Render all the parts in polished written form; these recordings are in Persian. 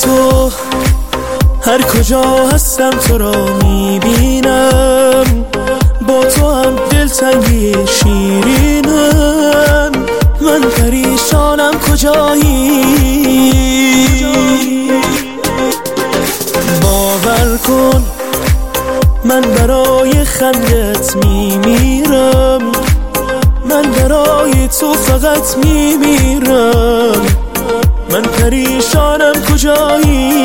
تو هر کجا هستم تو را میبینم، با تو هم دلتنگی شیرینم. من پریشانم کجایی، باور کن من برای خندت میمیرم، من برای تو فقط میمیرم. من پریشانم کجایی،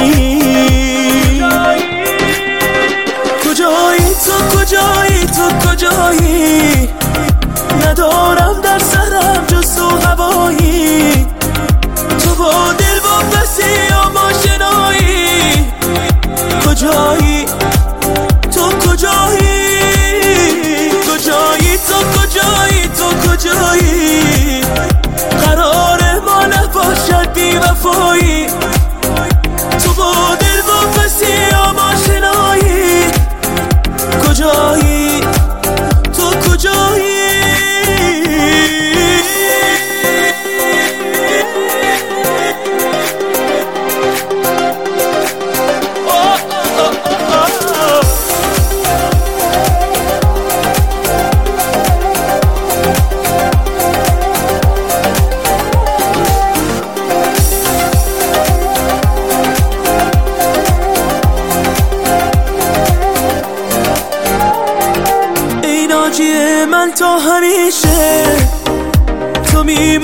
کجایی تو، کجایی تو، کجایی؟ ندارم در سرم جز تو هوایی، تو با دل با بسیام آشنایی. کجایی تو، کجایی؟ کجایی تو، کجایی تو، کجایی؟ قرار ما نباشد بی وفایی، تو با دل با بسیام آشنایی. کجایی تو، کجایی؟ من تا همیشه تو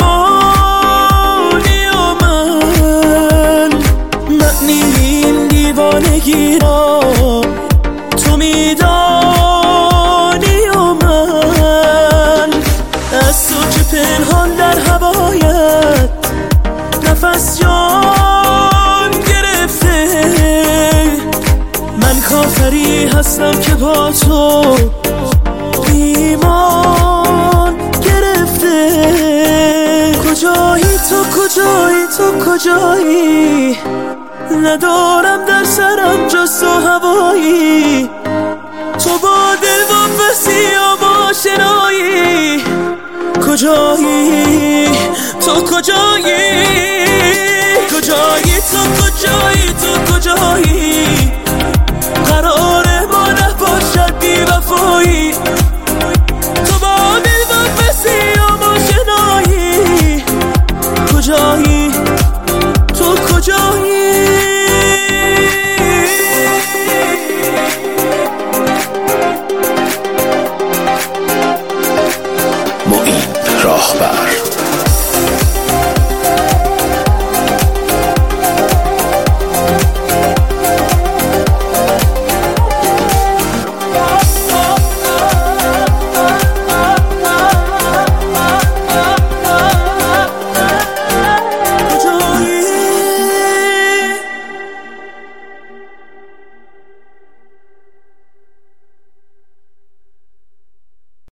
میمانی و من معنی این دیوانگی را تو میدانی و من از تو که پنهان در هوایت نفس جان گرفته. من کافری هستم که با تو ایمان گرفته. کجایی تو، کجایی تو، کجایی؟ ندارم در سرم جز تو هوایی، تو با دل و بسیام آشنایی. کجایی تو، کجایی؟ کجایی تو، کجایی تو، کجایی؟ قرار ما نباشد بی وفایی، تو با دل و بسیام آشنایی. کجایی